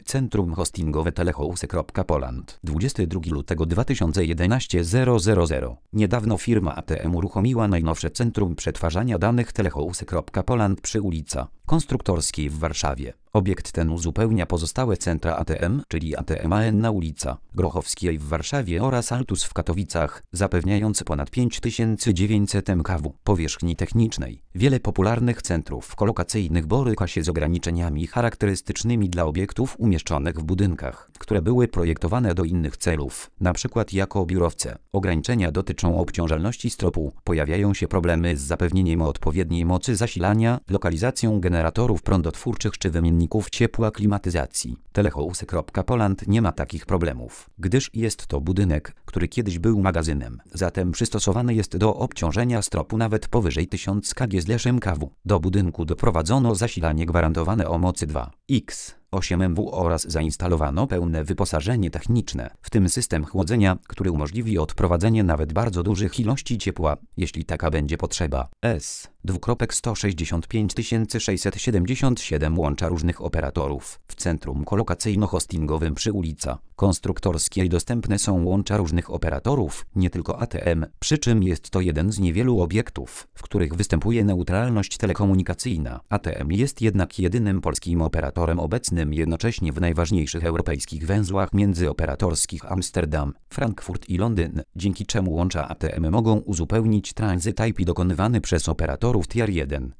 Centrum hostingowe Telehouse.Poland 22 lutego 2011 000. Niedawno firma ATM uruchomiła najnowsze centrum przetwarzania danych Telehouse.Poland przy ulicy Konstruktorskiej w Warszawie. Obiekt ten uzupełnia pozostałe centra ATM, czyli ATM-AN na ulicy Grochowskiej w Warszawie oraz Altus w Katowicach, zapewniając ponad 5900 MKW powierzchni technicznej. Wiele popularnych centrów kolokacyjnych boryka się z ograniczeniami charakterystycznymi dla obiektów umieszczonych w budynkach, które były projektowane do innych celów, np. jako biurowce. Ograniczenia dotyczą obciążalności stropu, pojawiają się problemy z zapewnieniem odpowiedniej mocy zasilania, lokalizacją generatorów prądotwórczych czy wymienników ciepła klimatyzacji. Telehouse.Poland nie ma takich problemów, gdyż jest to budynek, który kiedyś był magazynem, zatem przystosowany jest do obciążenia stropu nawet powyżej 1000 kg/MKW. Do budynku doprowadzono zasilanie gwarantowane o mocy 2x8 MW oraz zainstalowano pełne wyposażenie techniczne, w tym system chłodzenia, który umożliwi odprowadzenie nawet bardzo dużych ilości ciepła, jeśli taka będzie potrzeba. S:265677 łącza różnych operatorów. W centrum kolokacyjno-hostingowym przy ulicy Konstruktorskiej dostępne są łącza różnych operatorów, nie tylko ATM, przy czym jest to jeden z niewielu obiektów, w których występuje neutralność telekomunikacyjna. ATM jest jednak jedynym polskim operatorem obecnym jednocześnie w najważniejszych europejskich węzłach międzyoperatorskich Amsterdam, Frankfurt i Londyn, dzięki czemu łącza ATM mogą uzupełnić tranzyt IP dokonywany przez operatorów Tier 1.